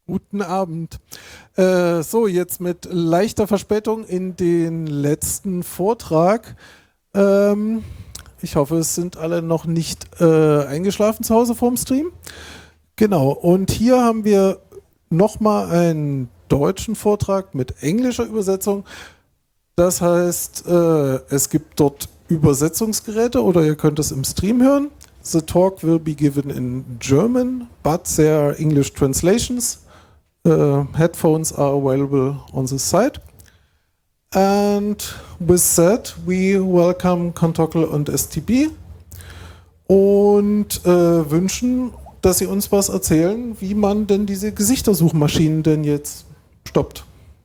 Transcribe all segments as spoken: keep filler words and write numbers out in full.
Guten Abend. Äh, so, jetzt mit leichter Verspätung in den letzten Vortrag. Ähm, ich hoffe, es sind alle noch nicht äh, eingeschlafen zu Hause vorm Stream. Genau, und hier haben wir nochmal einen deutschen Vortrag mit englischer Übersetzung. Das heißt, äh, es gibt dort Übersetzungsgeräte oder ihr könnt es im Stream hören. The talk will be given in German, but there are English translations. Uh, headphones are available on the site. And with that, we welcome Contockel und S T B und äh, wünschen, dass sie uns was erzählen, wie man denn diese Gesichtersuchmaschinen denn jetzt stoppt.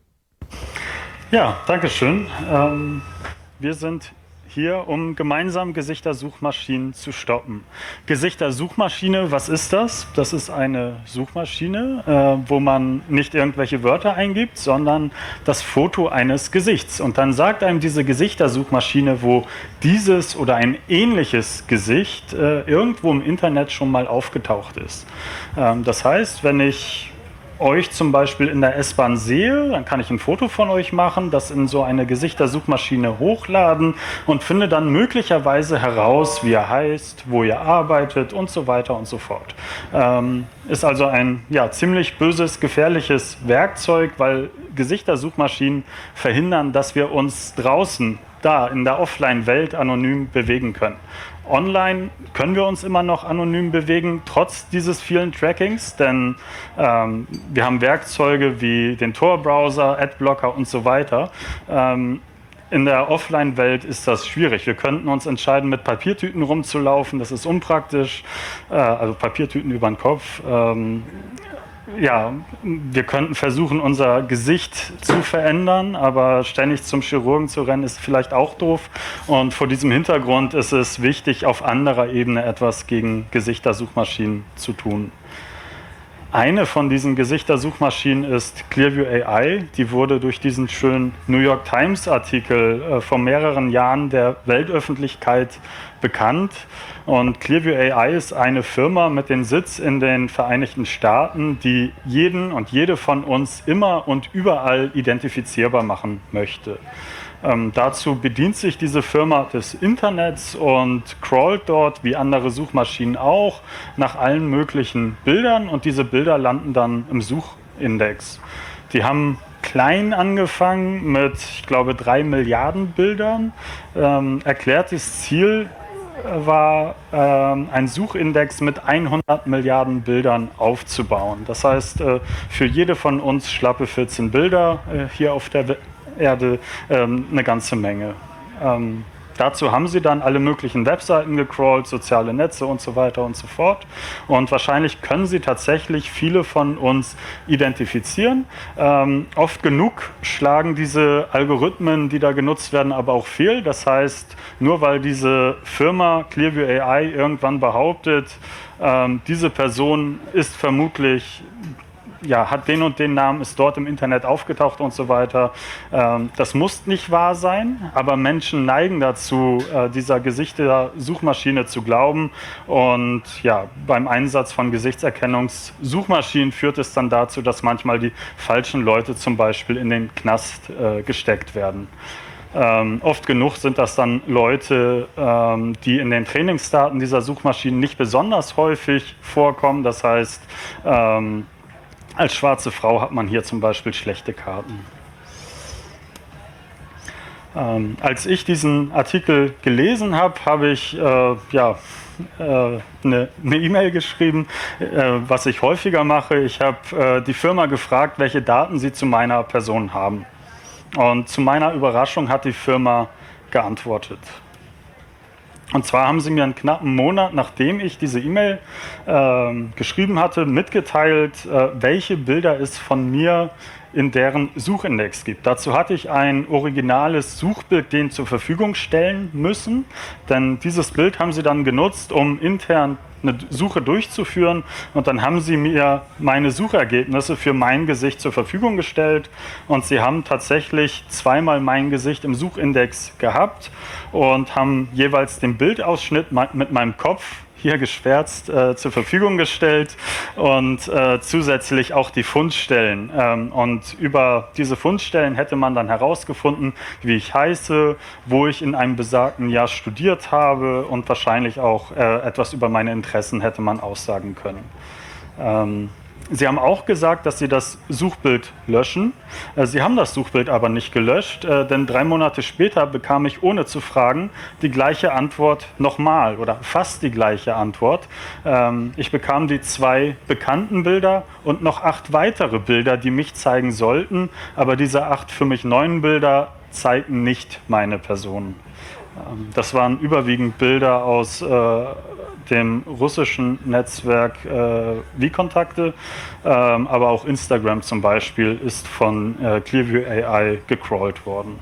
Ja, danke schön. Ähm, wir sind hier, um gemeinsam Gesichtersuchmaschinen zu stoppen. Gesichtersuchmaschine, was ist das? Das ist eine Suchmaschine, äh, wo man nicht irgendwelche Wörter eingibt, sondern das Foto eines Gesichts. Und dann sagt einem diese Gesichtersuchmaschine, wo dieses oder ein ähnliches Gesicht äh, irgendwo im Internet schon mal aufgetaucht ist. Ähm, das heißt, wenn ich euch zum Beispiel in der S-Bahn sehe, dann kann ich ein Foto von euch machen, das in so eine Gesichtersuchmaschine hochladen und finde dann möglicherweise heraus, wie ihr heißt, wo ihr arbeitet und so weiter und so fort. Ähm, ist also ein ja, ziemlich böses, gefährliches Werkzeug, weil Gesichtersuchmaschinen verhindern, dass wir uns draußen da in der Offline-Welt anonym bewegen können. Online können wir uns immer noch anonym bewegen, trotz dieses vielen Trackings, denn ähm, wir haben Werkzeuge wie den Tor-Browser, Adblocker und so weiter. Ähm, in der Offline-Welt ist das schwierig. Wir könnten uns entscheiden, mit Papiertüten rumzulaufen, das ist unpraktisch, äh, also Papiertüten über den Kopf. Ähm, Ja, wir könnten versuchen, unser Gesicht zu verändern, aber ständig zum Chirurgen zu rennen, ist vielleicht auch doof. Und vor diesem Hintergrund ist es wichtig, auf anderer Ebene etwas gegen Gesichtersuchmaschinen zu tun. Eine von diesen Gesichtersuchmaschinen ist Clearview A I. Die wurde durch diesen schönen New York Times Artikel äh, vor mehreren Jahren der Weltöffentlichkeit bekannt. Und Clearview A I ist eine Firma mit dem Sitz in den Vereinigten Staaten, die jeden und jede von uns immer und überall identifizierbar machen möchte. Ähm, dazu bedient sich diese Firma des Internets und crawlt dort, wie andere Suchmaschinen auch, nach allen möglichen Bildern und diese Bilder landen dann im Suchindex. Die haben klein angefangen mit, ich glaube, drei Milliarden Bildern. Ähm, erklärtes Ziel war, ähm, ein Suchindex mit hundert Milliarden Bildern aufzubauen. Das heißt, äh, für jede von uns schlappe vierzehn Bilder äh, hier auf der Erde ähm, eine ganze Menge. Ähm, dazu haben sie dann alle möglichen Webseiten gecrawlt, soziale Netze und so weiter und so fort. Und wahrscheinlich können sie tatsächlich viele von uns identifizieren. Ähm, oft genug schlagen diese Algorithmen, die da genutzt werden, aber auch fehl. Das heißt, nur weil diese Firma Clearview A I irgendwann behauptet, ähm, diese Person ist vermutlich ja, hat den und den Namen, ist dort im Internet aufgetaucht und so weiter. Ähm, das muss nicht wahr sein, aber Menschen neigen dazu, äh, dieser Gesichtersuchmaschine zu glauben. Und ja, beim Einsatz von Gesichtserkennungssuchmaschinen führt es dann dazu, dass manchmal die falschen Leute zum Beispiel in den Knast äh, gesteckt werden. Ähm, oft genug sind das dann Leute, ähm, die in den Trainingsdaten dieser Suchmaschinen nicht besonders häufig vorkommen. Das heißt, ähm, als schwarze Frau hat man hier zum Beispiel schlechte Karten. Ähm, als ich diesen Artikel gelesen habe, habe ich äh, ja, äh, eine E-Mail geschrieben, äh, was ich häufiger mache. Ich habe äh, die Firma gefragt, welche Daten sie zu meiner Person haben. Und zu meiner Überraschung hat die Firma geantwortet. Und zwar haben sie mir einen knappen Monat, nachdem ich diese E-Mail äh, geschrieben hatte, mitgeteilt, äh, welche Bilder es von mir in deren Suchindex gibt. Dazu hatte ich ein originales Suchbild denen zur Verfügung stellen müssen, denn dieses Bild haben sie dann genutzt, um intern eine Suche durchzuführen, und dann haben sie mir meine Suchergebnisse für mein Gesicht zur Verfügung gestellt, und sie haben tatsächlich zweimal mein Gesicht im Suchindex gehabt und haben jeweils den Bildausschnitt mit meinem Kopf hier geschwärzt äh, zur Verfügung gestellt und äh, zusätzlich auch die Fundstellen. Ähm, und über diese Fundstellen hätte man dann herausgefunden, wie ich heiße, wo ich in einem besagten Jahr studiert habe und wahrscheinlich auch äh, etwas über meine Interessen hätte man aussagen können. Ähm, Sie haben auch gesagt, dass Sie das Suchbild löschen. Sie haben das Suchbild aber nicht gelöscht, denn drei Monate später bekam ich, ohne zu fragen, die gleiche Antwort nochmal oder fast die gleiche Antwort. Ich bekam die zwei bekannten Bilder und noch acht weitere Bilder, die mich zeigen sollten, aber diese acht für mich neuen Bilder zeigten nicht meine Person. Das waren überwiegend Bilder aus äh, dem russischen Netzwerk äh, Vkontakte, ähm, aber auch Instagram zum Beispiel ist von äh, Clearview A I gecrawlt worden.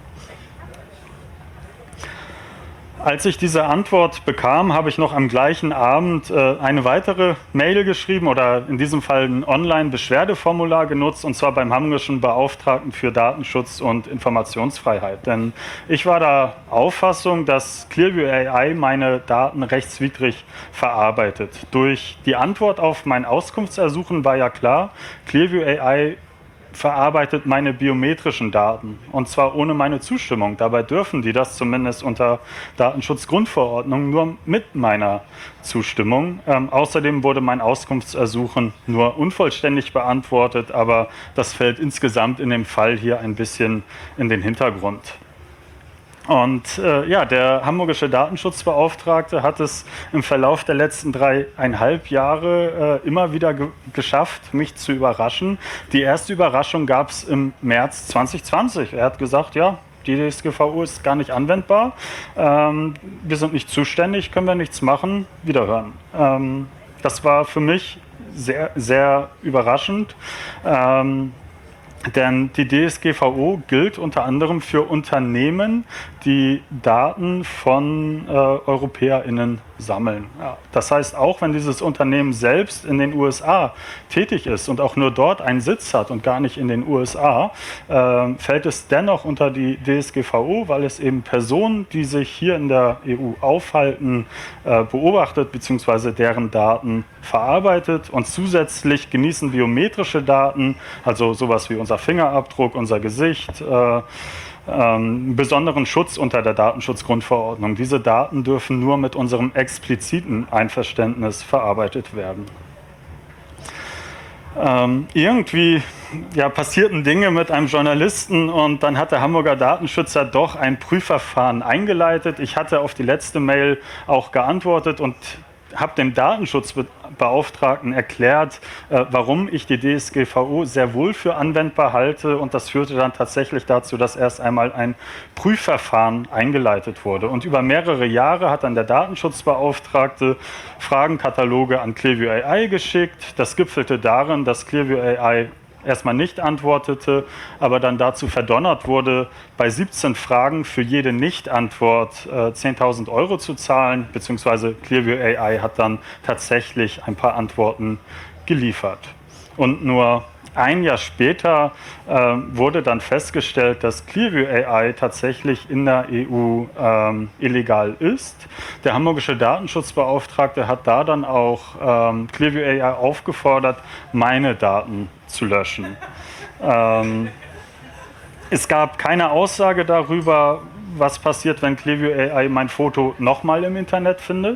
Als ich diese Antwort bekam, habe ich noch am gleichen Abend äh, eine weitere Mail geschrieben oder in diesem Fall ein Online-Beschwerdeformular genutzt, und zwar beim hamburgischen Beauftragten für Datenschutz und Informationsfreiheit. Denn ich war der Auffassung, dass Clearview A I meine Daten rechtswidrig verarbeitet. Durch die Antwort auf mein Auskunftsersuchen war ja klar, Clearview A I verarbeitet meine biometrischen Daten, und zwar ohne meine Zustimmung. Dabei dürfen die das zumindest unter Datenschutzgrundverordnung nur mit meiner Zustimmung. Ähm, außerdem wurde mein Auskunftsersuchen nur unvollständig beantwortet, aber das fällt insgesamt in dem Fall hier ein bisschen in den Hintergrund. Und äh, ja, der hamburgische Datenschutzbeauftragte hat es im Verlauf der letzten dreieinhalb Jahre äh, immer wieder ge geschafft, mich zu überraschen. Die erste Überraschung gab es im März zwanzig zwanzig. Er hat gesagt, ja, die D S G V O ist gar nicht anwendbar, ähm, wir sind nicht zuständig, können wir nichts machen, wiederhören. Ähm, das war für mich sehr, sehr überraschend. Ähm, Denn die D S G V O gilt unter anderem für Unternehmen, die Daten von äh, EuropäerInnen sammeln. Ja, das heißt, auch wenn dieses Unternehmen selbst in den U S A tätig ist und auch nur dort einen Sitz hat und gar nicht in den U S A, äh, fällt es dennoch unter die D S G V O, weil es eben Personen, die sich hier in der E U aufhalten, äh, beobachtet bzw. deren Daten verarbeitet, und zusätzlich genießen biometrische Daten, also sowas wie unser Fingerabdruck, unser Gesicht, äh, ähm, besonderen Schutz unter der Datenschutzgrundverordnung. Diese Daten dürfen nur mit unserem expliziten Einverständnis verarbeitet werden. Ähm, irgendwie ja, passierten Dinge mit einem Journalisten, und dann hat der Hamburger Datenschützer doch ein Prüfverfahren eingeleitet. Ich hatte auf die letzte Mail auch geantwortet und habe dem Datenschutzbeauftragten erklärt, äh, warum ich die D S G V O sehr wohl für anwendbar halte, und das führte dann tatsächlich dazu, dass erst einmal ein Prüfverfahren eingeleitet wurde. Und über mehrere Jahre hat dann der Datenschutzbeauftragte Fragenkataloge an Clearview A I geschickt. Das gipfelte darin, dass Clearview A I erstmal nicht antwortete, aber dann dazu verdonnert wurde, bei siebzehn Fragen für jede Nicht-Antwort äh, zehntausend Euro zu zahlen, beziehungsweise Clearview A I hat dann tatsächlich ein paar Antworten geliefert. Und nur ein Jahr später äh, wurde dann festgestellt, dass Clearview A I tatsächlich in der E U ähm, illegal ist. Der hamburgische Datenschutzbeauftragte hat da dann auch ähm, Clearview A I aufgefordert, meine Daten zu löschen. Ähm, es gab keine Aussage darüber, was passiert, wenn Clearview A I mein Foto nochmal im Internet findet.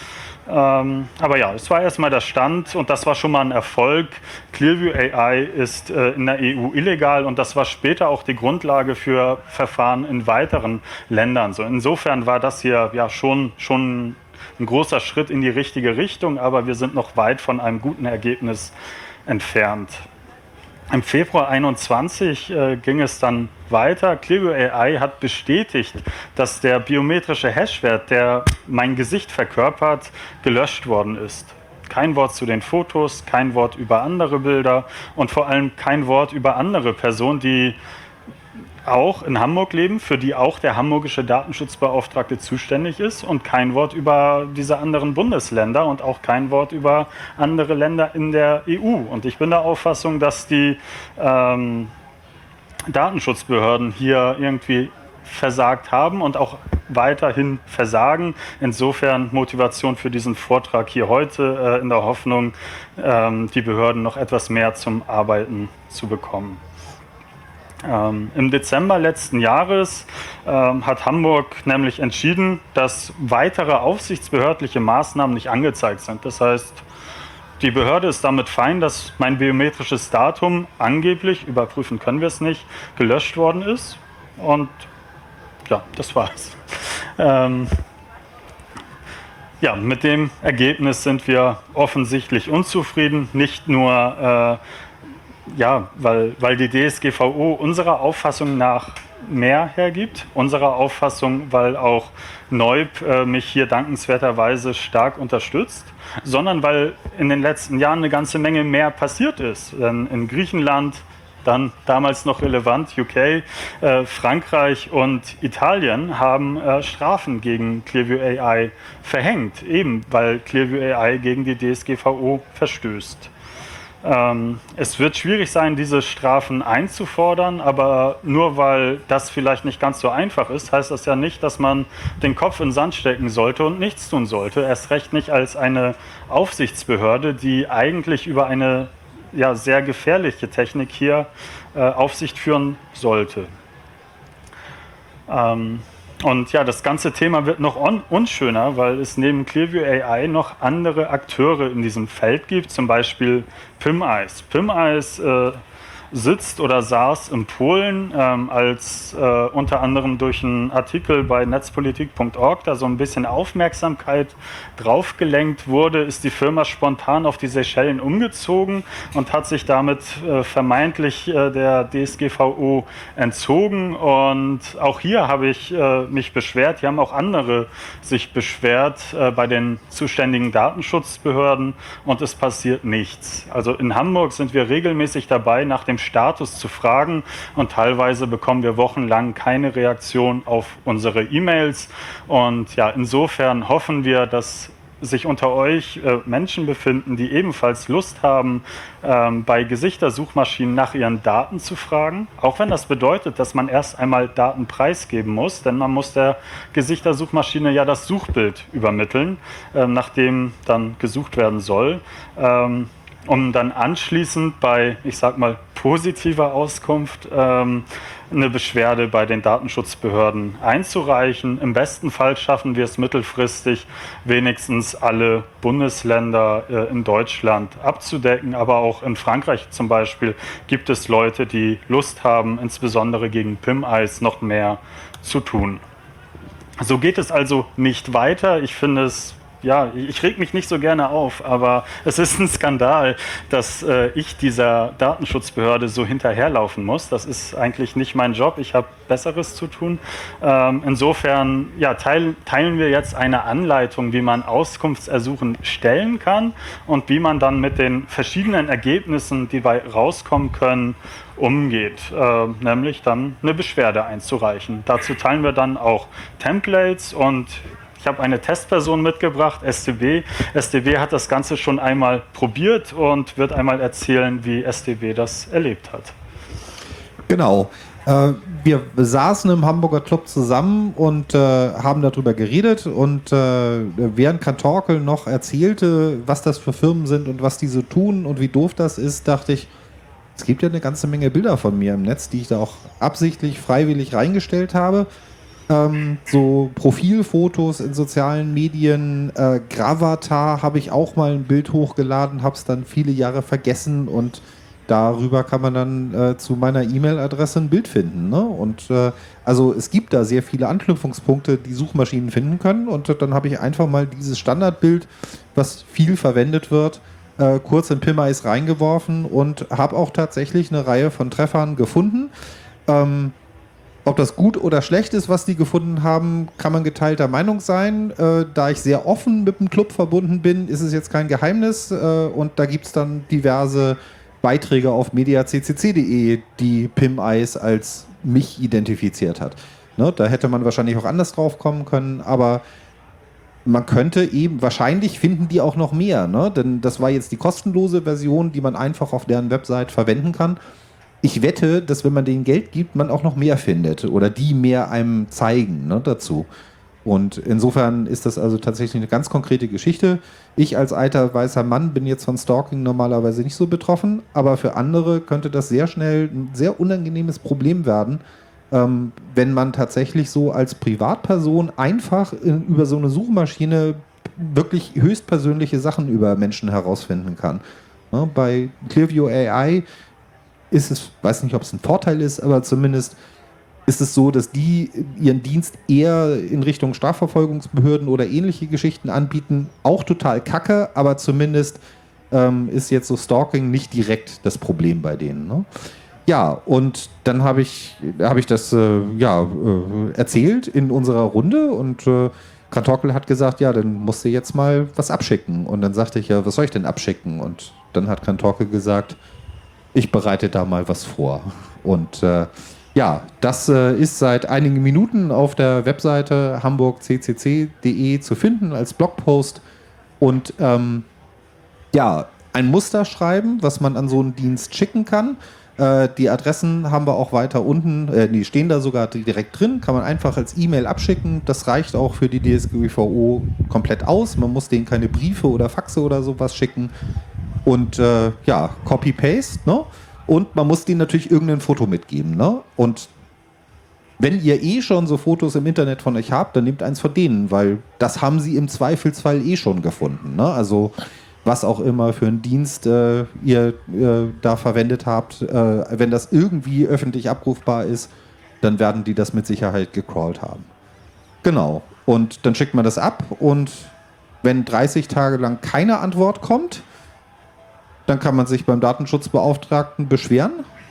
Ähm, aber ja, es war erstmal der Stand, und das war schon mal ein Erfolg. Clearview A I ist äh, in der E U illegal, und das war später auch die Grundlage für Verfahren in weiteren Ländern. So, insofern war das hier ja schon, schon ein großer Schritt in die richtige Richtung, aber wir sind noch weit von einem guten Ergebnis entfernt. Im Februar einundzwanzig äh, ging es dann weiter. Clearview A I hat bestätigt, dass der biometrische Hashwert, der mein Gesicht verkörpert, gelöscht worden ist. Kein Wort zu den Fotos, kein Wort über andere Bilder und vor allem kein Wort über andere Personen, die auch in Hamburg leben, für die auch der hamburgische Datenschutzbeauftragte zuständig ist, und kein Wort über diese anderen Bundesländer und auch kein Wort über andere Länder in der E U. Und ich bin der Auffassung, dass die ähm, Datenschutzbehörden hier irgendwie versagt haben und auch weiterhin versagen. Insofern Motivation für diesen Vortrag hier heute, äh, in der Hoffnung, ähm, die Behörden noch etwas mehr zum Arbeiten zu bekommen. Ähm, Im Dezember letzten Jahres ähm, hat Hamburg nämlich entschieden, dass weitere aufsichtsbehördliche Maßnahmen nicht angezeigt sind. Das heißt, die Behörde ist damit fein, dass mein biometrisches Datum angeblich, überprüfen können wir es nicht, gelöscht worden ist. Und ja, das war's. Ähm, ja, mit dem Ergebnis sind wir offensichtlich unzufrieden. Nicht nur, äh, ja, weil, weil die D S G V O unserer Auffassung nach mehr hergibt, unserer Auffassung, weil auch Neub äh, mich hier dankenswerterweise stark unterstützt, sondern weil in den letzten Jahren eine ganze Menge mehr passiert ist. Denn in Griechenland, dann damals noch relevant, U K, äh, Frankreich und Italien haben äh, Strafen gegen Clearview A I verhängt, eben weil Clearview A I gegen die D S G V O verstößt. Ähm, es wird schwierig sein, diese Strafen einzufordern, aber nur weil das vielleicht nicht ganz so einfach ist, heißt das ja nicht, dass man den Kopf in den Sand stecken sollte und nichts tun sollte. Erst recht nicht als eine Aufsichtsbehörde, die eigentlich über eine ja, sehr gefährliche Technik hier äh, Aufsicht führen sollte. Ähm, Und ja, das ganze Thema wird noch un- unschöner, weil es neben Clearview A I noch andere Akteure in diesem Feld gibt, zum Beispiel PimEyes. PimEyes äh, sitzt oder saß in Polen, ähm, als äh, unter anderem durch einen Artikel bei netzpolitik punkt org da so ein bisschen Aufmerksamkeit drauf gelenkt wurde, ist die Firma spontan auf die Seychellen umgezogen und hat sich damit äh, vermeintlich äh, der D S G V O entzogen. Und auch hier habe ich äh, mich beschwert. Hier haben auch andere sich beschwert äh, bei den zuständigen Datenschutzbehörden und es passiert nichts. Also in Hamburg sind wir regelmäßig dabei, nach dem Status zu fragen und teilweise bekommen wir wochenlang keine Reaktion auf unsere E-Mails. Und ja, insofern hoffen wir, dass sich unter euch äh, Menschen befinden, die ebenfalls Lust haben, ähm, bei Gesichtersuchmaschinen nach ihren Daten zu fragen. Auch wenn das bedeutet, dass man erst einmal Daten preisgeben muss, denn man muss der Gesichtersuchmaschine ja das Suchbild übermitteln, äh, nach dem dann gesucht werden soll. Ähm, um dann anschließend bei, ich sag mal, positiver Auskunft ähm, eine Beschwerde bei den Datenschutzbehörden einzureichen. Im besten Fall schaffen wir es mittelfristig, wenigstens alle Bundesländer äh, in Deutschland abzudecken. Aber auch in Frankreich zum Beispiel gibt es Leute, die Lust haben, insbesondere gegen PimEyes noch mehr zu tun. So geht es also nicht weiter. Ich finde es Ja, ich reg mich nicht so gerne auf, aber es ist ein Skandal, dass äh, ich dieser Datenschutzbehörde so hinterherlaufen muss. Das ist eigentlich nicht mein Job. Ich habe Besseres zu tun. Ähm, insofern ja, teil, teilen wir jetzt eine Anleitung, wie man Auskunftsersuchen stellen kann und wie man dann mit den verschiedenen Ergebnissen, die dabei rauskommen können, umgeht, äh, nämlich dann eine Beschwerde einzureichen. Dazu teilen wir dann auch Templates und ich habe eine Testperson mitgebracht, S T B. S T B hat das Ganze schon einmal probiert und wird einmal erzählen, wie S T B das erlebt hat. Genau. Äh, wir saßen im Hamburger Club zusammen und äh, haben darüber geredet und äh, während Kantorkel noch erzählte, was das für Firmen sind und was diese tun und wie doof das ist, dachte ich, es gibt ja eine ganze Menge Bilder von mir im Netz, die ich da auch absichtlich freiwillig reingestellt habe. Ähm, so Profilfotos in sozialen Medien, äh, Gravatar habe ich auch mal ein Bild hochgeladen, habe es dann viele Jahre vergessen und darüber kann man dann äh, zu meiner E-Mail-Adresse ein Bild finden. Ne? Und äh, also es gibt da sehr viele Anknüpfungspunkte, die Suchmaschinen finden können und äh, dann habe ich einfach mal dieses Standardbild, was viel verwendet wird, äh, kurz in PimEyes reingeworfen und habe auch tatsächlich eine Reihe von Treffern gefunden. Ähm, Ob das gut oder schlecht ist, was die gefunden haben, kann man geteilter Meinung sein. Äh, da ich sehr offen mit dem Club verbunden bin, ist es jetzt kein Geheimnis. Äh, und da gibt es dann diverse Beiträge auf media punkt c c c punkt d e, die PimEyes als mich identifiziert hat. Ne, da hätte man wahrscheinlich auch anders drauf kommen können, aber man könnte eben, wahrscheinlich finden die auch noch mehr. Ne? Denn das war jetzt die kostenlose Version, die man einfach auf deren Website verwenden kann. Ich wette, dass wenn man denen Geld gibt, man auch noch mehr findet oder die mehr einem zeigen, ne, dazu. Und insofern ist das also tatsächlich eine ganz konkrete Geschichte. Ich als alter weißer Mann bin jetzt von Stalking normalerweise nicht so betroffen, aber für andere könnte das sehr schnell ein sehr unangenehmes Problem werden, ähm, wenn man tatsächlich so als Privatperson einfach in, über so eine Suchmaschine wirklich höchstpersönliche Sachen über Menschen herausfinden kann. Ja, bei Clearview A I ist es, weiß nicht, ob es ein Vorteil ist, aber zumindest ist es so, dass die ihren Dienst eher in Richtung Strafverfolgungsbehörden oder ähnliche Geschichten anbieten. Auch total kacke, aber zumindest ähm, ist jetzt so Stalking nicht direkt das Problem bei denen. Ne? Ja, und dann habe ich, hab ich das äh, ja, äh, erzählt in unserer Runde und äh, Kantorkel hat gesagt, ja, dann musst du jetzt mal was abschicken. Und dann sagte ich, ja, was soll ich denn abschicken? Und dann hat Kantorkel gesagt, ich bereite da mal was vor. Und äh, ja, das äh, ist seit einigen Minuten auf der Webseite hamburg c c c punkt de zu finden als Blogpost. Und ähm, ja, ein Muster schreiben, was man an so einen Dienst schicken kann. Äh, die Adressen haben wir auch weiter unten, äh, die stehen da sogar direkt drin, kann man einfach als E-Mail abschicken. Das reicht auch für die D S G V O komplett aus. Man muss denen keine Briefe oder Faxe oder sowas schicken. Und äh, ja, Copy-Paste, ne? Und man muss denen natürlich irgendein Foto mitgeben, ne? Und wenn ihr eh schon so Fotos im Internet von euch habt, dann nehmt eins von denen, weil das haben sie im Zweifelsfall eh schon gefunden, ne? Also was auch immer für einen Dienst äh, ihr äh, da verwendet habt, äh, wenn das irgendwie öffentlich abrufbar ist, dann werden die das mit Sicherheit gecrawlt haben. Genau. Und dann schickt man das ab und wenn dreißig Tage lang keine Antwort kommt, dann kann man sich beim Datenschutzbeauftragten beschweren.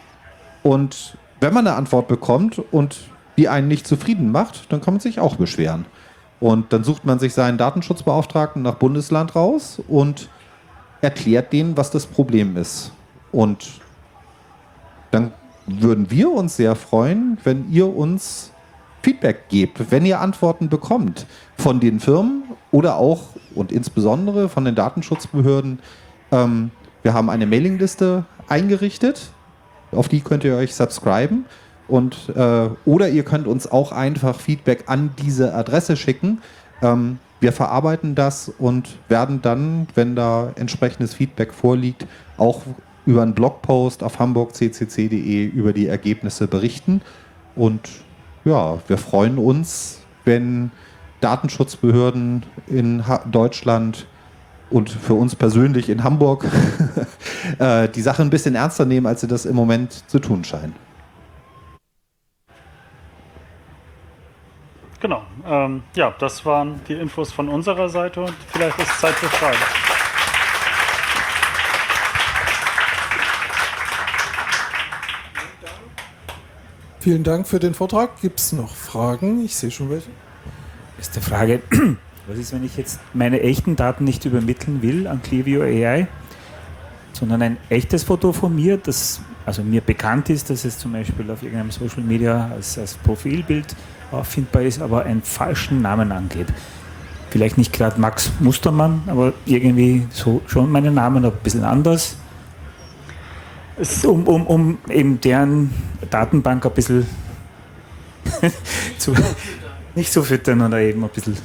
Und wenn man eine Antwort bekommt und die einen nicht zufrieden macht, dann kann man sich auch beschweren. Und dann sucht man sich seinen Datenschutzbeauftragten nach Bundesland raus und erklärt denen, was das Problem ist. Und dann würden wir uns sehr freuen, wenn ihr uns Feedback gebt, wenn ihr Antworten bekommt von den Firmen oder auch und insbesondere von den Datenschutzbehörden. Ähm, wir haben eine Mailingliste eingerichtet, auf die könnt ihr euch subscriben. Und, äh, oder ihr könnt uns auch einfach Feedback an diese Adresse schicken. Ähm, wir verarbeiten das und werden dann, wenn da entsprechendes Feedback vorliegt, auch über einen Blogpost auf hamburg c c c punkt de über die Ergebnisse berichten. Und ja, wir freuen uns, wenn Datenschutzbehörden in ha- Deutschland und für uns persönlich in Hamburg äh, die Sache ein bisschen ernster nehmen, als sie das im Moment zu tun scheinen. Genau. Ähm, ja, das waren die Infos von unserer Seite und vielleicht ist es Zeit für Fragen. Vielen Dank für den Vortrag. Gibt es noch Fragen? Ich sehe schon welche. Das ist die Frage, was ist, wenn ich jetzt meine echten Daten nicht übermitteln will an Clearview A I, sondern ein echtes Foto von mir, das also mir bekannt ist, dass es zum Beispiel auf irgendeinem Social Media als, als Profilbild auffindbar ist, aber einen falschen Namen angeht. Vielleicht nicht gerade Max Mustermann, aber irgendwie so schon meinen Namen, aber ein bisschen anders. Um, um, um eben deren Datenbank ein bisschen zu, nicht zu füttern oder eben ein bisschen.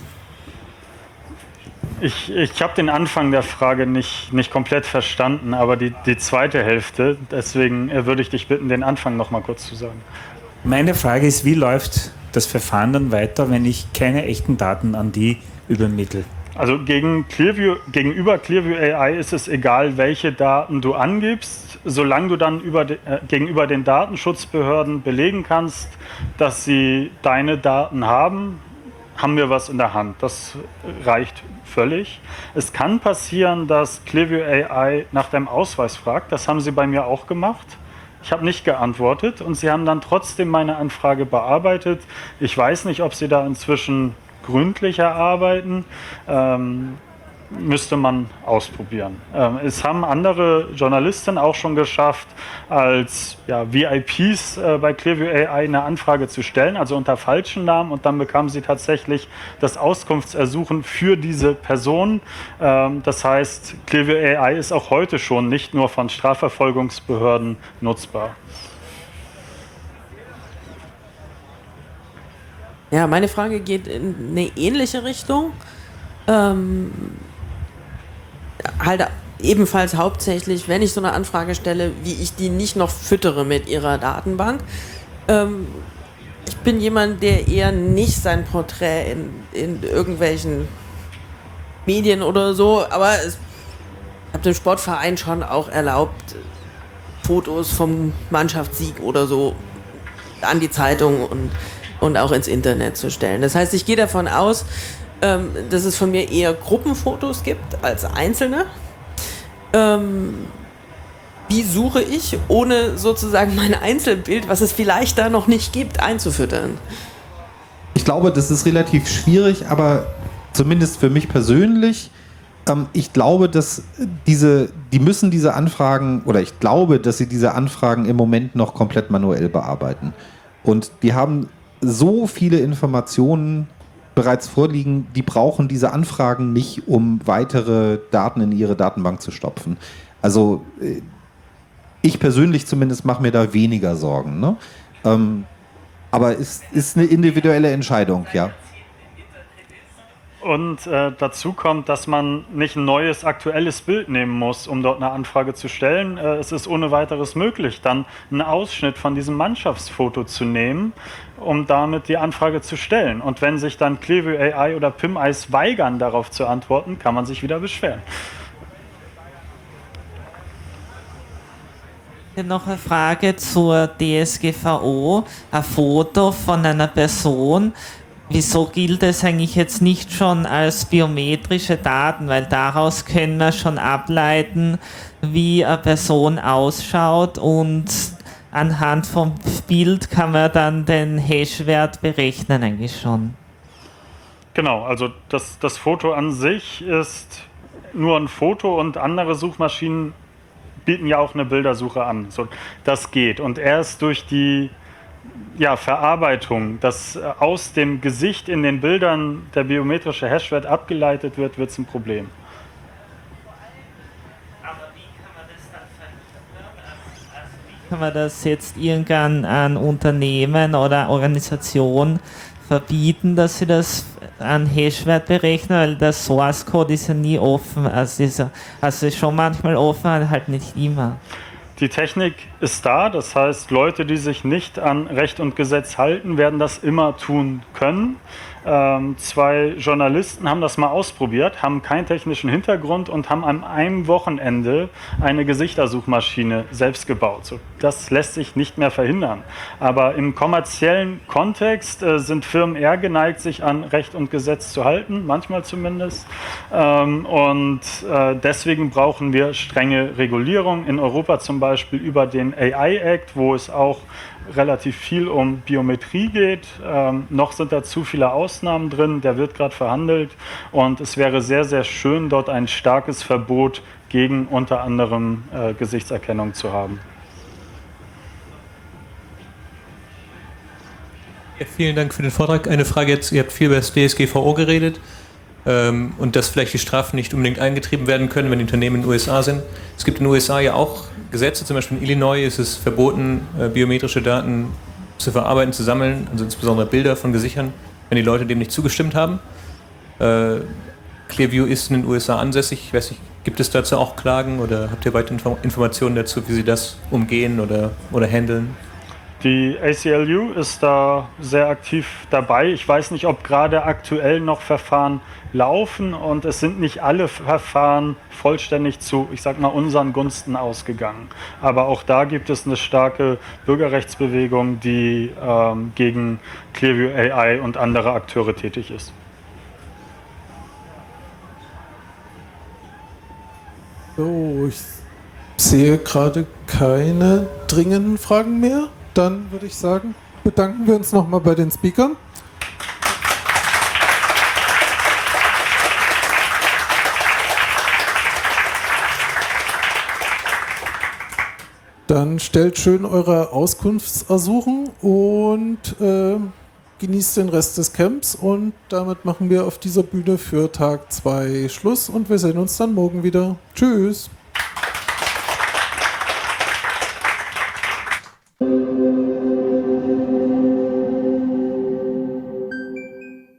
Ich, ich habe den Anfang der Frage nicht, nicht komplett verstanden, aber die, die zweite Hälfte, deswegen würde ich dich bitten, den Anfang noch mal kurz zu sagen. Meine Frage ist, wie läuft das Verfahren dann weiter, wenn ich keine echten Daten an die übermittle? Also gegen Clearview, gegenüber Clearview A I ist es egal, welche Daten du angibst, solange du dann über de, äh, gegenüber den Datenschutzbehörden belegen kannst, dass sie deine Daten haben, haben wir was in der Hand. Das reicht völlig. Es kann passieren, dass Clearview A I nach deinem Ausweis fragt. Das haben sie bei mir auch gemacht. Ich habe nicht geantwortet und sie haben dann trotzdem meine Anfrage bearbeitet. Ich weiß nicht, ob sie da inzwischen gründlicher arbeiten. Ähm, müsste man ausprobieren. Ähm, es haben andere Journalisten auch schon geschafft, als ja, V I Ps äh, bei Clearview A I eine Anfrage zu stellen, also unter falschen Namen, und dann bekamen sie tatsächlich das Auskunftsersuchen für diese Person. Ähm, das heißt, Clearview A I ist auch heute schon nicht nur von Strafverfolgungsbehörden nutzbar. Ja, meine Frage geht in eine ähnliche Richtung. Ähm, halt ebenfalls hauptsächlich, wenn ich so eine Anfrage stelle, wie ich die nicht noch füttere mit ihrer Datenbank. Ähm, ich bin jemand, der eher nicht sein Porträt in, in irgendwelchen Medien oder so, aber es, ich habe dem Sportverein schon auch erlaubt, Fotos vom Mannschaftssieg oder so an die Zeitung und, und auch ins Internet zu stellen. Das heißt, ich gehe davon aus, ähm, dass es von mir eher Gruppenfotos gibt als einzelne. Ähm, wie suche ich, ohne sozusagen mein Einzelbild, was es vielleicht da noch nicht gibt, einzufüttern? Ich glaube, das ist relativ schwierig, aber zumindest für mich persönlich, ähm, ich glaube, dass diese, die müssen diese Anfragen, oder ich glaube, dass sie diese Anfragen im Moment noch komplett manuell bearbeiten. Und die haben so viele Informationen bereits vorliegen, die brauchen diese Anfragen nicht, um weitere Daten in ihre Datenbank zu stopfen. Also ich persönlich zumindest mache mir da weniger Sorgen. Ne? Ähm, aber es ist eine individuelle Entscheidung, ja. Und äh, dazu kommt, dass man nicht ein neues, aktuelles Bild nehmen muss, um dort eine Anfrage zu stellen. Äh, es ist ohne weiteres möglich, dann einen Ausschnitt von diesem Mannschaftsfoto zu nehmen, um damit die Anfrage zu stellen. Und wenn sich dann Clearview A I oder PimEyes weigern, darauf zu antworten, kann man sich wieder beschweren. Noch eine Frage zur D S G V O. Ein Foto von einer Person. Wieso gilt es eigentlich jetzt nicht schon als biometrische Daten? Weil daraus können wir schon ableiten, wie eine Person ausschaut und anhand vom Bild kann man dann den Hashwert berechnen eigentlich schon. Genau, also das, das Foto an sich ist nur ein Foto und andere Suchmaschinen bieten ja auch eine Bildersuche an. So, das geht. Und erst durch die ja, Verarbeitung, dass aus dem Gesicht in den Bildern der biometrische Hashwert abgeleitet wird, wird es ein Problem. Aber wie kann man das dann verhindern? Also wie kann man das jetzt irgendwann an Unternehmen oder Organisation verbieten, dass sie das an Hashwert berechnen, weil der Source Code ist ja nie offen. Also ist, also ist schon manchmal offen, aber halt nicht immer. Die Technik ist da, das heißt, Leute, die sich nicht an Recht und Gesetz halten, werden das immer tun können. Ähm, zwei Journalisten haben das mal ausprobiert, haben keinen technischen Hintergrund und haben an einem Wochenende eine Gesichtersuchmaschine selbst gebaut. So, das lässt sich nicht mehr verhindern. Aber im kommerziellen Kontext äh, sind Firmen eher geneigt, sich an Recht und Gesetz zu halten, manchmal zumindest. Ähm, und äh, deswegen brauchen wir strenge Regulierung. In Europa zum Beispiel über den A I Act, wo es auch relativ viel um Biometrie geht. Ähm, noch sind da zu viele Ausnahmen drin, der wird gerade verhandelt und es wäre sehr, sehr schön, dort ein starkes Verbot gegen unter anderem äh, Gesichtserkennung zu haben. Ja, vielen Dank für den Vortrag. Eine Frage jetzt, ihr habt viel über das D S G V O geredet ähm, und dass vielleicht die Strafen nicht unbedingt eingetrieben werden können, wenn die Unternehmen in den U S A sind. Es gibt in den U S A ja auch Gesetze, zum Beispiel in Illinois ist es verboten, äh, biometrische Daten zu verarbeiten, zu sammeln, also insbesondere Bilder von Gesichtern, wenn die Leute dem nicht zugestimmt haben. Äh, Clearview ist in den U S A ansässig. Ich weiß nicht, gibt es dazu auch Klagen oder habt ihr weitere Info- Informationen dazu, wie sie das umgehen oder, oder handeln? Die A C L U ist da sehr aktiv dabei. Ich weiß nicht, ob gerade aktuell noch Verfahren laufen und es sind nicht alle Verfahren vollständig zu, ich sag mal, unseren Gunsten ausgegangen. Aber auch da gibt es eine starke Bürgerrechtsbewegung, die ähm, gegen Clearview A I und andere Akteure tätig ist. So, ich sehe gerade keine dringenden Fragen mehr. Dann würde ich sagen, bedanken wir uns nochmal bei den Speakern. Dann stellt schön eure Auskunftsersuchen und äh, genießt den Rest des Camps. Und damit machen wir auf dieser Bühne für Tag zwei Schluss und wir sehen uns dann morgen wieder. Tschüss!